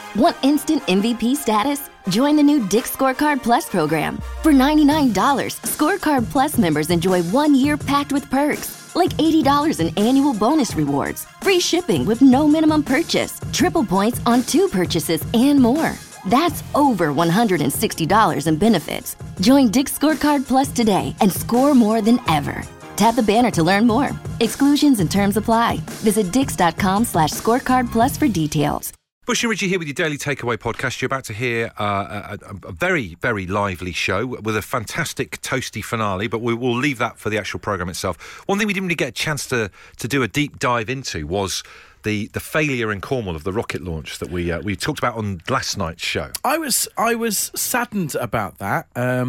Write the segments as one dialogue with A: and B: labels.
A: Want instant MVP status? Join the new Dick's Scorecard Plus program. For $99, Scorecard Plus members enjoy 1 year packed with perks, like $80 in annual bonus rewards, free shipping with no minimum purchase, triple points on 2 purchases, and more. That's over $160 in benefits. Join Dick's Scorecard Plus today and score more than ever. Tap the banner to learn more. Exclusions and terms apply. Visit dix.com/scorecard plus for details.
B: Bush and Richie here with your Daily Takeaway podcast. You're about to hear a very, very lively show with a fantastic toasty finale, but we will leave that for the actual programme itself. One thing we didn't really get a chance to do a deep dive into was the failure in Cornwall of the rocket launch that we talked about on last night's show.
C: I was saddened about that.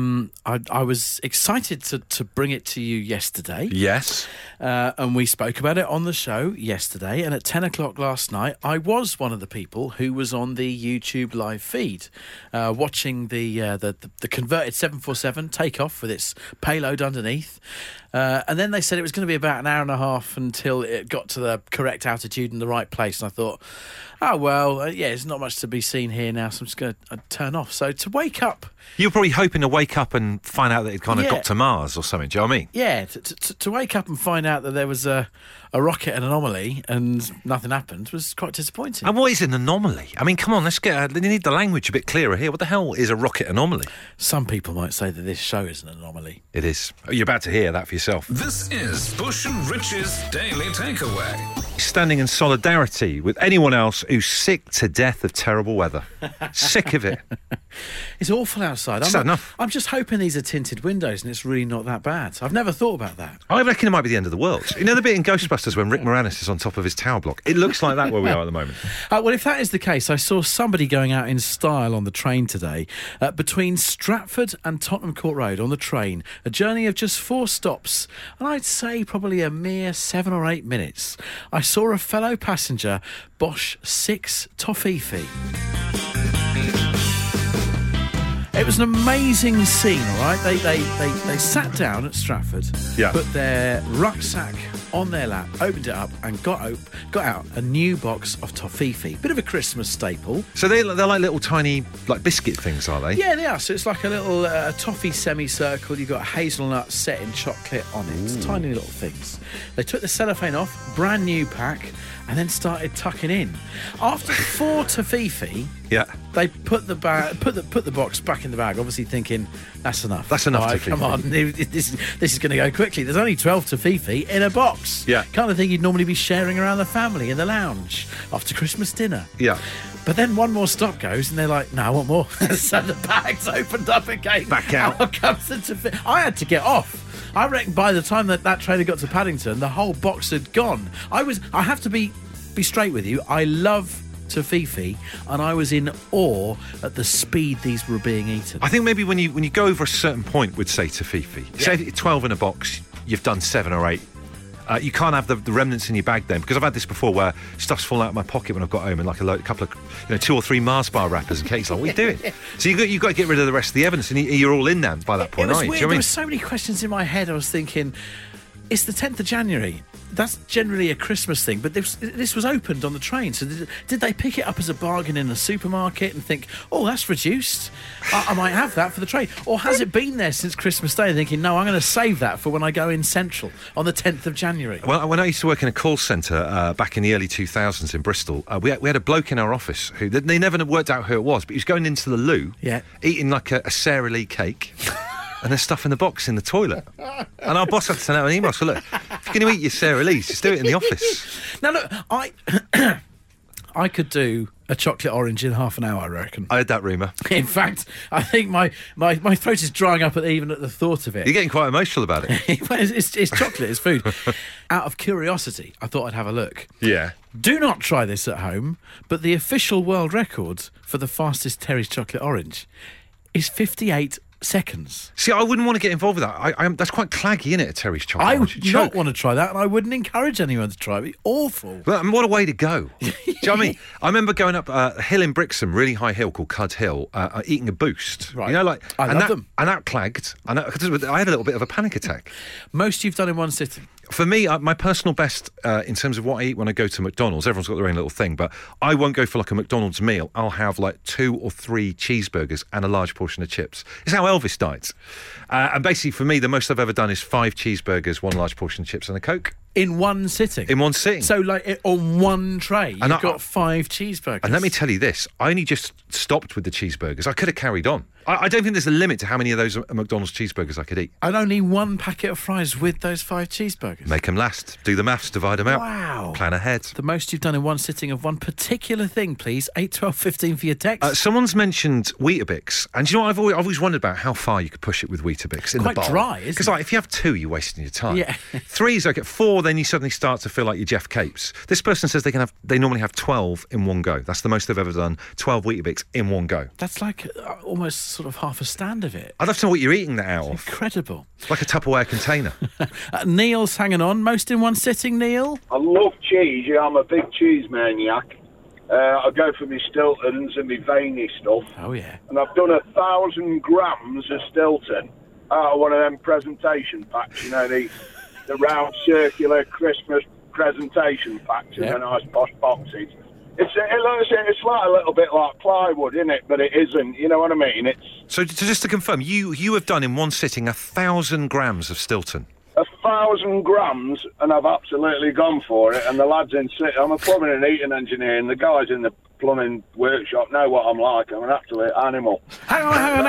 C: I was excited to bring it to you yesterday.
B: Yes.
C: And we spoke about it on the show yesterday. And at 10 o'clock last night, I was one of the people who was on the YouTube live feed, watching the converted 747 take off with its payload underneath. And then they said it was going to be about an hour and a half until it got to the correct altitude in the right place. And I thought, oh, well, there's not much to be seen here now, so I'm just going to turn off. So to wake up...
B: You were probably hoping to wake up and find out that it kind of got to Mars or something, do you know what I mean? Yeah,
C: to wake up and find out that there was a rocket anomaly and nothing happened was quite disappointing.
B: And what is an anomaly? I mean, come on, you need the language a bit clearer here. What the hell is a rocket anomaly?
C: Some people might say that this show is an anomaly.
B: It is. You're about to hear that for yourself.
D: This is Bush and Rich's Daily Takeaway.
B: Standing in solidarity with anyone else who's sick to death of terrible weather. Sick of it.
C: It's awful outside.
B: Sad enough.
C: I'm just hoping these are tinted windows and it's really not that bad. I've never thought about that.
B: I reckon it might be the end of the world. You know the bit in Ghostbusters when Rick Moranis is on top of his tower block? It looks like that where we are at the moment.
C: Well, if that is the case, I saw somebody going out in style on the train today between Stratford and Tottenham Court Road on the train, a journey of just 4 stops, and I'd say probably a mere 7 or 8 minutes. I saw a fellow passenger Bosch 6 Toffeefi. It was an amazing scene, all right? They sat down at Stratford, put their rucksack on their lap, opened it up and got out a new box of Toffeefi. Bit of a Christmas staple.
B: So they're like little tiny biscuit things, are they?
C: Yeah, they are. So it's like a little toffee semicircle. You've got a hazelnut set in chocolate on it. It's tiny little things. They took the cellophane off, brand new pack, and then started tucking in. After 4 Toffeefi, they put the box back in the bag, obviously thinking that's enough.
B: That's enough.
C: Right, come on, this is going to go quickly. There's only 12 Toffeefi in a box.
B: Yeah,
C: kind of thing you'd normally be sharing around the family in the lounge after Christmas dinner.
B: Yeah.
C: But then one more stop goes and they're like, no, I want more. So the bag's opened up again.
B: Back out.
C: Out comes the Toffeefi. I had to get off. I reckon by the time that train had got to Paddington, the whole box had gone. I have to be straight with you. I love Toffeefi, and I was in awe at the speed these were being eaten.
B: I think maybe when you go over a certain point with, say, Toffeefi, say 12 in a box, you've done 7 or 8. You can't have the remnants in your bag then, because I've had this before where stuff's fallen out of my pocket when I've got home and a couple of 2 or 3 Mars bar wrappers and cakes. Like, what are you doing? So you've got to get rid of the rest of the evidence, and you're all in then by that point, aren't you?
C: Weird. There were so many questions in my head. I was thinking, it's the 10th of January. That's generally a Christmas thing, but this was opened on the train. So did they pick it up as a bargain in a supermarket and think, oh, that's reduced, I might have that for the train? Or has it been there since Christmas Day thinking, no, I'm going to save that for when I go in Central on the 10th of January?
B: Well, when I used to work in a call centre back in the early 2000s in Bristol, we had a bloke in our office who, they never worked out who it was, but he was going into the loo, eating a Sara Lee cake. And there's stuff in the box in the toilet. And our boss had to send out an email. So, look, if you're going to eat your Sara Lee's, just do it in the office.
C: Now, look, I could do a chocolate orange in half an hour, I reckon.
B: I heard that rumour.
C: In fact, I think my throat is drying up even at the thought of it.
B: You're getting quite emotional about it.
C: It's chocolate, it's food. Out of curiosity, I thought I'd have a look.
B: Yeah.
C: Do not try this at home, but the official world record for the fastest Terry's chocolate orange is 58 seconds.
B: See, I wouldn't want to get involved with that. That's quite claggy, isn't it, a Terry's chocolate
C: I
B: orange?
C: would not want to try that, and I wouldn't encourage anyone to try it. It'd be awful.
B: But what a way to go. Do you know what I mean? I remember going up a hill in Brixham, really high hill called Cudd Hill, eating a Boost.
C: Right.
B: You know,
C: I love them.
B: And that clagged. I had a little bit of a panic attack.
C: Most you've done in one sitting?
B: For me, my personal best in terms of what I eat when I go to McDonald's, everyone's got their own little thing, but I won't go for like a McDonald's meal. I'll have like 2 or 3 cheeseburgers and a large portion of chips. It's how Elvis died. And basically, for me, the most I've ever done is 5 cheeseburgers, 1 large portion of chips and a Coke.
C: In one sitting?
B: In one sitting.
C: So, like, on one tray, you've got 5 cheeseburgers.
B: And let me tell you this, I only just stopped with the cheeseburgers. I could have carried on. I don't think there's a limit to how many of those McDonald's cheeseburgers I could eat.
C: And only 1 packet of fries with those 5 cheeseburgers?
B: Make them last. Do the maths, divide them out.
C: Wow.
B: Plan ahead.
C: The most you've done in one sitting of one particular thing, please. 8, 12, 15 for your text.
B: Someone's mentioned Weetabix. And do you know what? I've always wondered about how far you could push it with Weetabix in the bowl.
C: Quite dry, isn't it?
B: Because like, if you have 2, you're wasting your time.
C: Yeah.
B: 3 is okay. 4, then you suddenly start to feel like you're Jeff Capes. This person says they normally have 12 in one go. That's the most they've ever done. 12 Weetabix in one go.
C: That's like almost sort of half a stand of it.
B: I'd love to know what you're eating that out of.
C: Incredible.
B: Like a Tupperware container.
C: Neil's hanging on. Most in one sitting, Neil?
E: I love cheese. Yeah, I'm a big cheese maniac. I go for my Stiltons and my veiny stuff.
C: Oh, yeah.
E: And I've done 1,000 grams of Stilton out of one of them presentation packs, you know, the round circular Christmas presentation packs in the nice posh boxes. It's like a little bit like plywood, isn't it? But it isn't. You know what I mean?
B: So just to confirm, you have done in one sitting 1,000 grams of Stilton.
E: 1,000 grams, and I've absolutely gone for it. And the lads I'm a plumbing and heating engineer, and the guys in the plumbing workshop know what I'm like. I'm an absolute animal.
C: Hang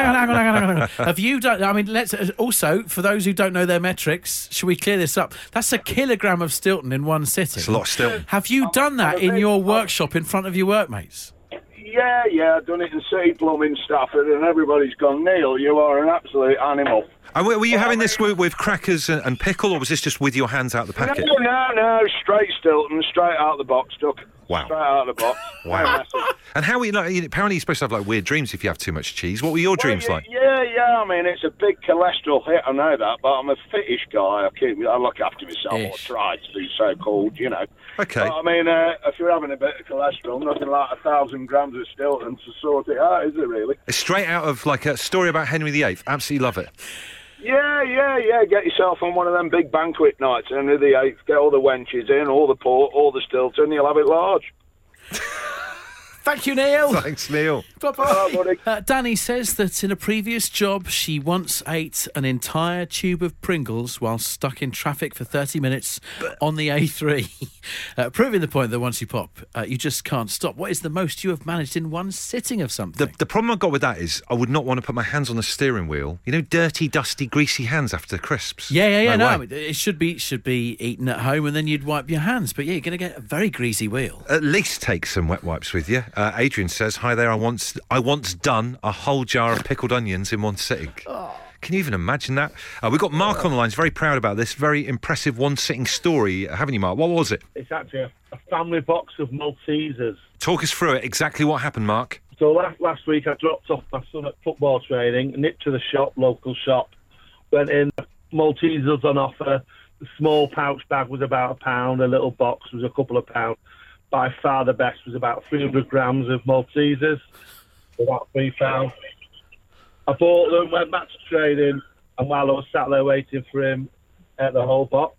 C: on. Have you done... I mean, let's... Also, for those who don't know their metrics, should we clear this up? That's 1 kilogram of Stilton in one sitting.
B: It's a lot of Stilton.
C: Have you done that in your workshop in front of your workmates?
E: Yeah, I've done it in Sea Plumbing Stafford, and everybody's gone, Neil, you are an absolute animal.
B: And were you having this with crackers and pickle, or was this just with your hands out the packet?
E: No, straight Stilton, straight out the box, Duck.
B: Wow.
E: Straight out of the box.
B: Wow. And how are you, apparently you're supposed to have like weird dreams if you have too much cheese. What were your dreams like?
E: Yeah, I mean, it's a big cholesterol hit, I know that, but I'm a fittish guy. I look after myself, or try to be so-called, you know.
B: Okay.
E: But, I mean, if you're having a bit of cholesterol, nothing like 1,000 grams of Stilton to sort it out, is it really?
B: It's straight out of like a story about Henry VIII. Absolutely love it.
E: Yeah. Get yourself on one of them big banquet nights, Henry VIII. Get all the wenches in, all the port, all the Stilton. You'll have it large.
C: Thank you, Neil.
B: Thanks, Neil.
C: Bye-bye. Danny says that in a previous job, she once ate an entire tube of Pringles while stuck in traffic for 30 minutes on the A3, proving the point that once you pop, you just can't stop. What is the most you have managed in one sitting of something?
B: The problem I've got with that is I would not want to put my hands on the steering wheel. You know, dirty, dusty, greasy hands after crisps.
C: Yeah. No, it should be eaten at home and then you'd wipe your hands. But yeah, you're going to get a very greasy wheel.
B: At least take some wet wipes with you. Adrian says, hi there, I once done a whole jar of pickled onions in one sitting. Oh. Can you even imagine that? We've got Mark on the line. He's very proud about this very impressive one-sitting story. Haven't you, Mark? What was it?
F: It's actually a family box of Maltesers.
B: Talk us through it. Exactly what happened, Mark?
F: So last week I dropped off my son at football training, nipped to the shop, local shop, went in, Maltesers on offer. The small pouch bag was about £1, a little box was a couple of pounds. By far the best was about 300 grams of Maltesers, about £3. I bought them, went back to training, and while I was sat there waiting for him, ate the whole box.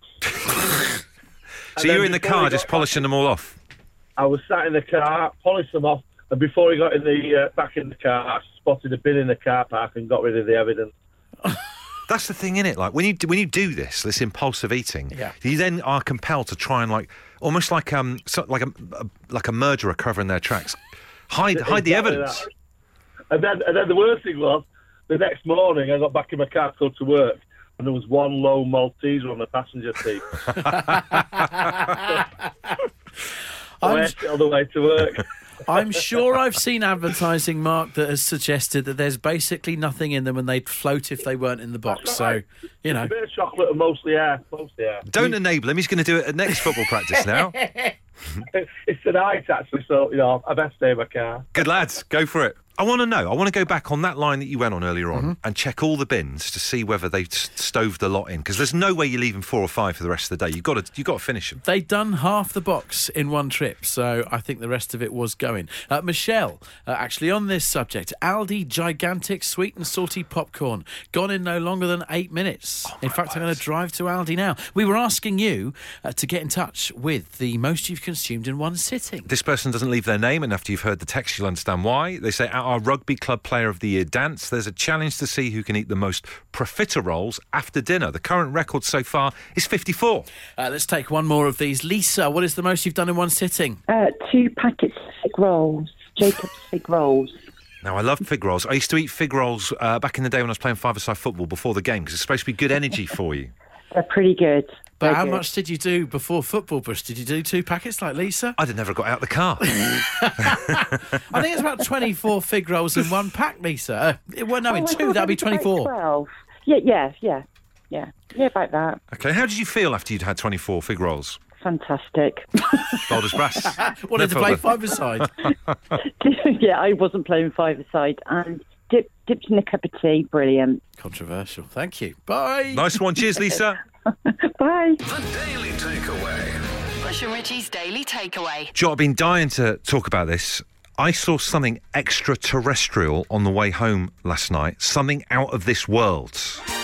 B: So you were in the car just polishing them all off?
F: I was sat in the car, polished them off, and before he got in the back in the car, I spotted a bin in the car park and got rid of the evidence.
B: That's the thing, innit? Like when you do this impulsive eating, you then are compelled to try and almost like a murderer covering their tracks, hide the evidence.
F: And then the worst thing was, the next morning I got back in my car to go to work, and there was one lone Malteser on the passenger seat. I went all the way to work.
C: I'm sure I've seen advertising, Mark, that has suggested that there's basically nothing in them and they'd float if they weren't in the box. So, you know.
F: A bit of chocolate and mostly air.
B: Don't enable him. He's going to do it at next football practice now.
F: It's tonight, actually, so, I best stay in my car.
B: Good lads. Go for it. I want to know. I want to go back on that line that you went on earlier on and check all the bins to see whether they've stoved the lot in, because there's no way you're leaving 4 or 5 for the rest of the day. You've got to finish them.
C: They'd done half the box in one trip, so I think the rest of it was going. Michelle, actually on this subject, Aldi gigantic sweet and salty popcorn, gone in no longer than 8 minutes. In fact, I'm going to drive to Aldi now. We were asking you to get in touch with the most you've consumed in one sitting.
B: This person doesn't leave their name, and after you've heard the text, you'll understand why. They say, at our Rugby Club Player of the Year dance, there's a challenge to see who can eat the most profiteroles after dinner. The current record so far is 54.
C: Let's take one more of these. Lisa, what is the most you've done in one sitting?
G: 2 packets of fig rolls. Jacob's fig rolls.
B: Now, I love fig rolls. I used to eat fig rolls back in the day when I was playing five-a-side football before the game, because it's supposed to be good energy for you.
G: They're pretty good.
C: But how much did you do before football, Bush? Did you do 2 packets like Lisa?
B: I'd have never got out the car.
C: I think it's about 24 fig rolls in one pack, Lisa. In 2, that'd be 24.
G: 12. Yeah, about that.
B: OK, how did you feel after you'd had 24 fig rolls?
G: Fantastic.
B: Bold as brass.
C: Wanted to play five-a-side.
G: Yeah, I wasn't playing five-a-side. And dipped in a cup of tea. Brilliant.
C: Controversial. Thank you. Bye.
B: Nice one. Cheers, Lisa.
G: Bye.
D: The Daily Takeaway.
H: Bush and Richie's Daily Takeaway.
B: Joe, I've been dying to talk about this. I saw something extraterrestrial on the way home last night. Something out of this world.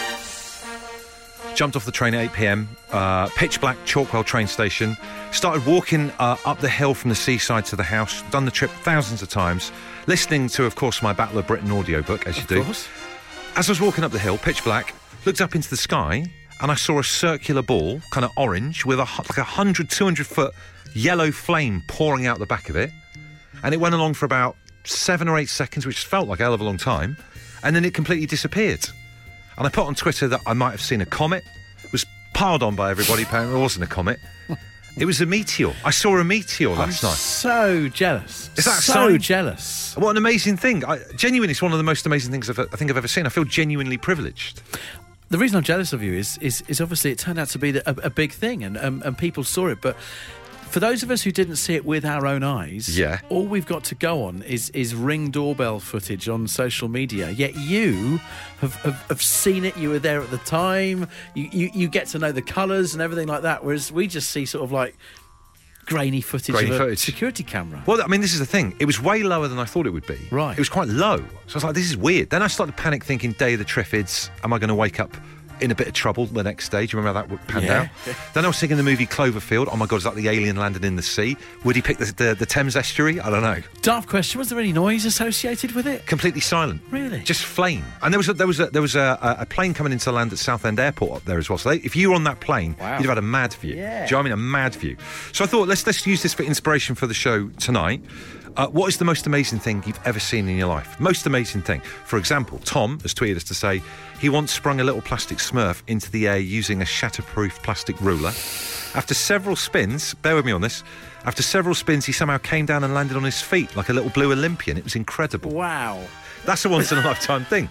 B: Jumped off the train at 8 p.m, pitch black, Chalkwell train station. Started walking up the hill from the seaside to the house. Done the trip thousands of times. Listening to, of course, my Battle of Britain audiobook, as you do. Of course. As I was walking up the hill, pitch black, looked up into the sky, and I saw a circular ball, kind of orange, with like 100, 200-foot yellow flame pouring out the back of it. And it went along for about 7 or 8 seconds, which felt like a hell of a long time. And then it completely disappeared. And I put on Twitter that I might have seen a comet. It was piled on by everybody, apparently it wasn't a comet. It was a meteor. I saw a meteor last night.
C: So jealous.
B: Is that
C: so
B: so
C: jealous?
B: What an amazing thing. Genuinely, it's one of the most amazing things I think I've ever seen. I feel genuinely privileged.
C: The reason I'm jealous of you is obviously it turned out to be a big thing and people saw it. But for those of us who didn't see it with our own eyes, all we've got to go on is Ring doorbell footage on social media. Yet you have seen it. You were there at the time. You get to know the colours and everything like that, whereas we just see sort of like grainy footage of a security camera.
B: Well, I mean, this is the thing. It was way lower than I thought it would be.
C: Right.
B: It was quite low. So I was like, this is weird. Then I started to panic thinking, Day of the Triffids, am I going to wake up in a bit of trouble the next day? Do you remember how that panned out? Then I was thinking the movie Cloverfield. Oh my God, is that the alien landing in the sea? Would he pick the Thames estuary? I don't know.
C: Daft question, was there any noise associated with it?
B: Completely silent.
C: Really?
B: Just flame. And there was a plane coming into land at Southend Airport up there as well. So if you were on that plane, you'd have had a mad view. Yeah. Do you know what I mean? A mad view. So I thought, let's use this for inspiration for the show tonight. What is the most amazing thing you've ever seen in your life? Most amazing thing. For example, Tom has tweeted us to say he once sprung a little plastic Smurf into the air using a shatterproof plastic ruler. After several spins, bear with me on this, after several spins he somehow came down and landed on his feet like a little blue Olympian. It was incredible.
C: Wow.
B: That's a once-in-a-lifetime thing.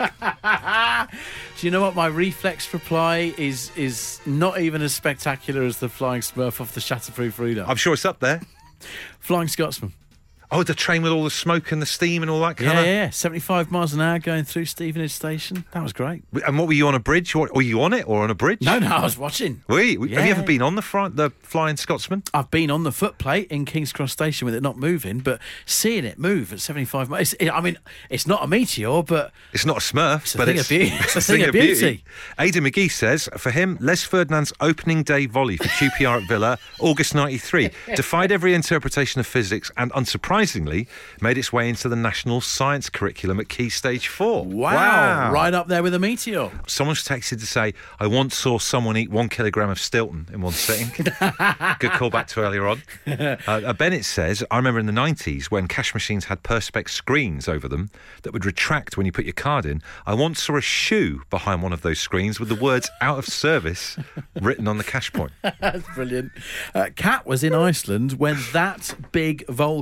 C: Do you know what? My reflex reply is not even as spectacular as the flying Smurf off the shatterproof ruler.
B: I'm sure it's up there.
C: Flying Scotsman.
B: Oh, the train with all the smoke and the steam and all that kind of...
C: Yeah, 75 miles an hour going through Stevenage Station. That was great.
B: And what, were you on a bridge? Were you on it or on a bridge?
C: No, I was watching.
B: Were you? Yeah. Have you ever been on the Flying Scotsman?
C: I've been on the footplate in King's Cross Station with it not moving, but seeing it move at 75 miles... I mean, it's not a meteor, but...
B: It's not a Smurf,
C: it's a thing of beauty. It's a thing of beauty.
B: Aidan McGee says, for him, Les Ferdinand's opening day volley for QPR at Villa, August 93, defied every interpretation of physics and, unsurprisingly, made its way into the national science curriculum at Key Stage 4.
C: Wow. Right up there with a meteor.
B: Someone's texted to say, I once saw someone eat 1 kilogram of Stilton in one sitting. Good call back to earlier on. Bennett says, I remember in the 90s when cash machines had Perspex screens over them that would retract when you put your card in. I once saw a shoe behind one of those screens with the words out of service written on the cash point.
C: That's brilliant. Kat was in Iceland when that big volcano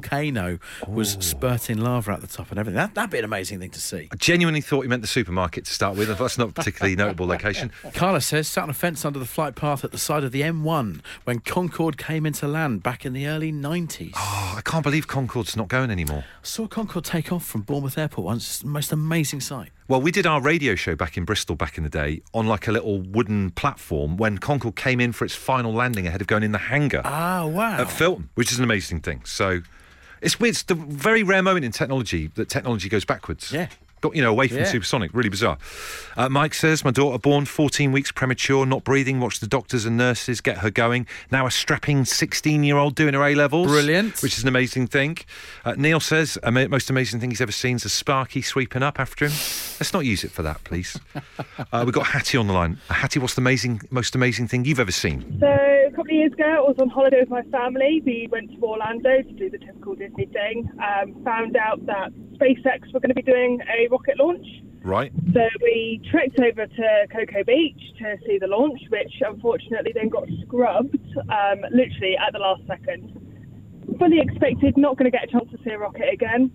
C: volcano was spurting lava out the top and everything. That'd be an amazing thing to see.
B: I genuinely thought you meant the supermarket to start with. That's not a particularly notable location.
C: Carla says, sat on a fence under the flight path at the side of the M1 when Concorde came into land back in the early 90s.
B: Oh, I can't believe Concorde's not going anymore.
C: I saw Concorde take off from Bournemouth Airport once. It's the most amazing sight.
B: Well, we did our radio show back in Bristol back in the day on like a little wooden platform when Concorde came in for its final landing ahead of going in the hangar at Filton, which is an amazing thing. So it's weird. It's the very rare moment in technology that technology goes backwards.
C: Yeah.
B: Away from supersonic. Really bizarre. Mike says, my daughter born 14 weeks premature, not breathing, watched the doctors and nurses get her going. Now a strapping 16-year-old doing her A-levels.
C: Brilliant.
B: Which is an amazing thing. Neil says, most amazing thing he's ever seen is a Sparky sweeping up after him. Let's not use it for that, please. We've got Hattie on the line. Hattie, what's the most amazing thing you've ever seen?
I: So a couple of years ago, I was on holiday with my family. We went to Orlando to do the typical Disney thing. Found out that SpaceX were going to be doing a rocket launch.
B: Right.
I: So we trekked over to Cocoa Beach to see the launch, which unfortunately then got scrubbed literally at the last second. Fully expected not going to get a chance to see a rocket again.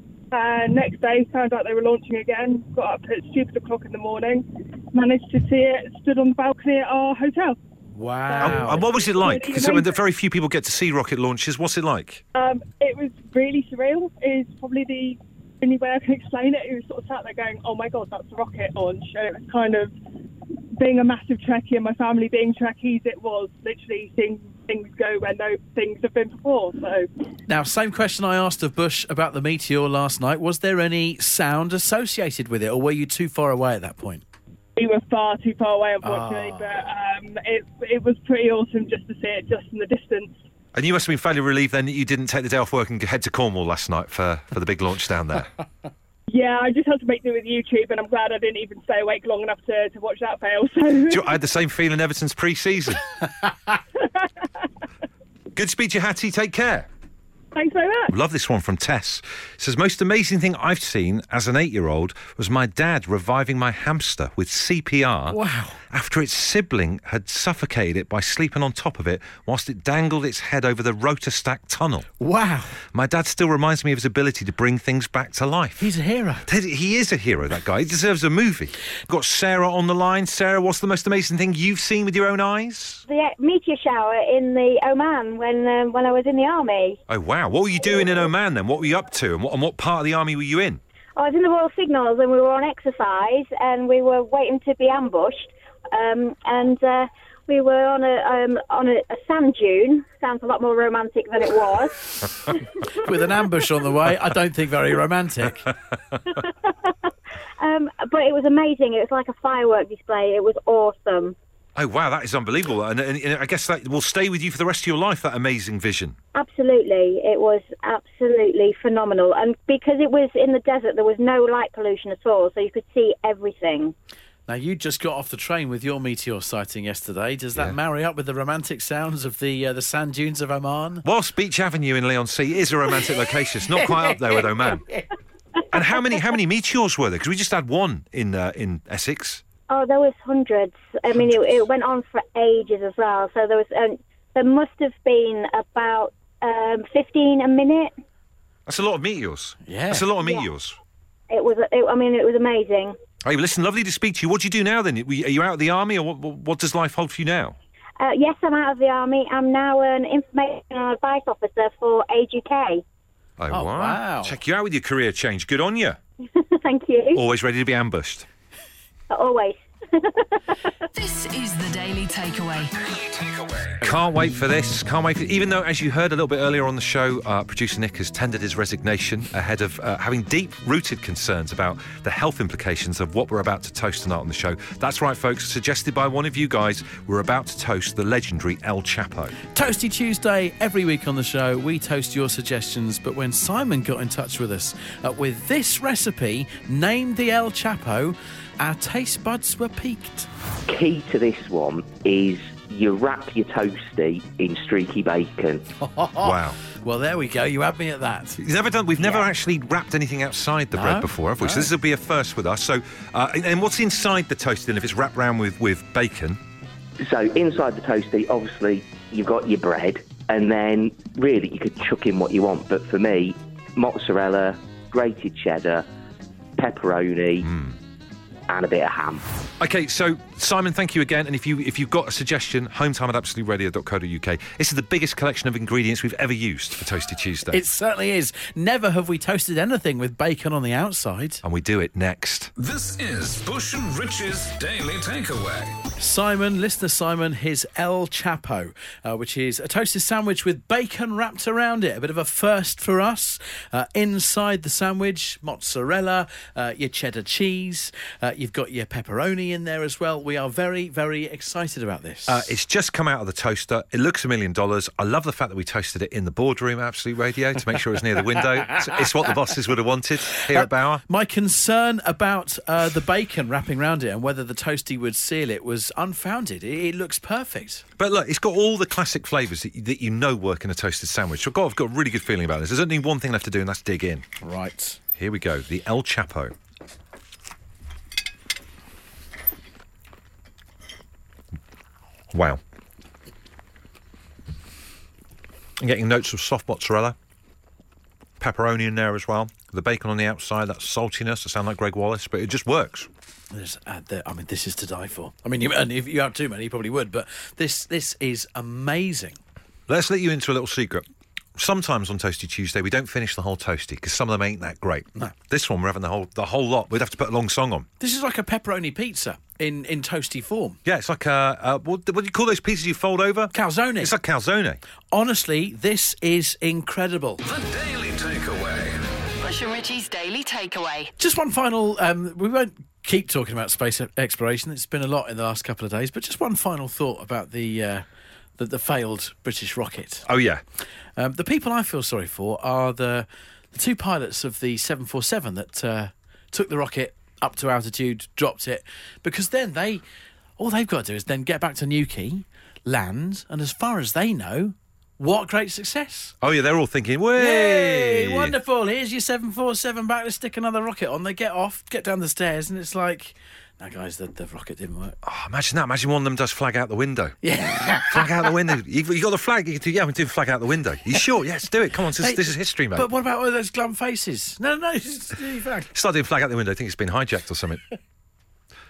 I: Next day, found out they were launching again. Got up at stupid o'clock in the morning. Managed to see it. Stood on the balcony at our hotel.
C: Wow.
B: And what was it like? Because very few people get to see rocket launches. What's it like?
I: It was really surreal. Is probably the only way I can explain it. It was sort of sat there going, oh my God, that's a rocket launch. And it was kind of, being a massive Trekkie and my family being Trekkies, it was literally seeing things go where no things have been before. So
C: now, same question I asked of Bush about the meteor last night. Was there any sound associated with it, or were you too far away at that point?
I: We were far too far away, unfortunately, but it was pretty awesome just to see it just in the distance.
B: And you must have been fairly relieved then that you didn't take the day off work and head to Cornwall last night for the big launch down there.
I: Yeah, I just had to make do with YouTube, and I'm glad I didn't even stay awake long enough to watch that fail. So.
B: I had the same feeling ever since pre-season. Good speech, Hattie. Take care.
I: Thanks very much.
B: Love this one from Tess. It says, most amazing thing I've seen as an 8-year-old was my dad reviving my hamster with CPR.
C: Wow.
B: After its sibling had suffocated it by sleeping on top of it whilst it dangled its head over the rotor stack tunnel.
C: Wow.
B: My dad still reminds me of his ability to bring things back to life.
C: He's a hero.
B: He is a hero, that guy. He deserves a movie. We've got Sarah on the line. Sarah, what's the most amazing thing you've seen with your own eyes?
J: The meteor shower in the Oman when I was in the army.
B: Oh, wow. What were you doing in Oman then? What were you up to? And what part of the army were you in?
J: I was in the Royal Signals and we were on exercise and we were waiting to be ambushed. We were on a sand dune. Sounds a lot more romantic than it was.
C: With an ambush on the way, I don't think very romantic.
J: But it was amazing. It was like a firework display. It was awesome.
B: Oh, wow, that is unbelievable. And I guess that will stay with you for the rest of your life, that amazing vision.
J: Absolutely. It was absolutely phenomenal. And because it was in the desert, there was no light pollution at all, so you could see everything.
C: Now, you just got off the train with your meteor sighting yesterday. Does that marry up with the romantic sounds of the sand dunes of Oman?
B: Whilst Beach Avenue in Leigh-on-Sea is a romantic location, it's not quite up there with Oman. And how many meteors were there? Because we just had one in Essex.
J: Oh, there was hundreds. I mean, it went on for ages as well. So there must have been about 15 a minute.
B: That's a lot of meteors.
C: Yeah.
B: That's a lot of meteors.
J: It was amazing.
B: Hey, listen, lovely to speak to you. What do you do now then? Are you out of the army, or what does life hold for you now?
J: Yes, I'm out of the army. I'm now an information and advice officer for Age UK.
B: Oh, wow. Check you out with your career change. Good on you.
J: Thank you.
B: Always ready to be ambushed.
J: Always.
H: This is the Daily Takeaway.
B: Can't wait for this. Even though, as you heard a little bit earlier on the show, producer Nick has tendered his resignation ahead of having deep-rooted concerns about the health implications of what we're about to toast tonight on the show. That's right, folks. Suggested by one of you guys, we're about to toast the legendary El Chapo.
C: Toasty Tuesday, every week on the show, we toast your suggestions. But when Simon got in touch with us with this recipe, named the El Chapo, our taste buds were piqued.
K: Key to this one is you wrap your toasty in streaky bacon.
B: Wow.
C: Well, there we go. You had me at that.
B: We've never actually wrapped anything outside the bread before, have we? No. So this will be a first with us. So, and what's inside the toasty then, if it's wrapped round with bacon?
K: So inside the toasty, obviously, you've got your bread, and then really you could chuck in what you want. But for me, mozzarella, grated cheddar, pepperoni, and a bit of ham.
B: Okay, so Simon, thank you again. And if you've got a suggestion, hometime@absoluteradio.co.uk. This is the biggest collection of ingredients we've ever used for Toasty Tuesday.
C: It certainly is. Never have we toasted anything with bacon on the outside.
B: And we do it next.
D: This is Bush and Rich's Daily Takeaway.
C: Simon, listener Simon, his El Chapo, which is a toasted sandwich with bacon wrapped around it. A bit of a first for us. Inside the sandwich, mozzarella, your cheddar cheese. You've got your pepperoni in there as well. We are very, very excited about this.
B: It's just come out of the toaster. It looks $1 million. I love the fact that we toasted it in the boardroom at Absolute Radio to make sure it was near the window. It's what the bosses would have wanted here at Bauer.
C: My concern about the bacon wrapping around it and whether the toasty would seal it was unfounded. It looks perfect.
B: But look, it's got all the classic flavours that you know work in a toasted sandwich. So I've got a really good feeling about this. There's only one thing left to do, and that's dig in.
C: Right.
B: Here we go. The El Chapo. Wow. I'm getting notes of soft mozzarella, pepperoni in there as well. The bacon on the outside, that saltiness. I sound like Greg Wallace, but it just works.
C: This is to die for. I mean, if you had too many, you probably would, but this is amazing.
B: Let's let you into a little secret. Sometimes on Toasty Tuesday, we don't finish the whole toasty because some of them ain't that great.
C: No.
B: This one, we're having the whole lot. We'd have to put a long song on.
C: This is like a pepperoni pizza in toasty form.
B: Yeah, it's like what do you call those pizzas you fold over?
C: Calzone.
B: It's like calzone.
C: Honestly, this is incredible.
D: The Daily Takeaway.
H: Bush and Richie's Daily Takeaway.
C: Just one final... we won't keep talking about space exploration. It's been a lot in the last couple of days, but just one final thought about the failed British rocket.
B: Oh, yeah.
C: The people I feel sorry for are the two pilots of the 747 that took the rocket up to altitude, dropped it, because then all they've got to do is then get back to Newquay, land, and as far as they know, what great success.
B: Oh, yeah, they're all thinking, way!
C: Yay, wonderful, here's your 747 back, let's stick another rocket on. They get off, get down the stairs, and it's like... Now, guys, the rocket didn't work.
B: Oh, imagine that. Imagine one of them does flag out the window.
C: Yeah.
B: Flag out the window. You got the flag. You can do, I'm doing flag out the window. You sure? Yes, do it. Come on, this is history, mate.
C: But what about all those glum faces? No, it's flag.
B: Start doing flag out the window. I think it's been hijacked or something.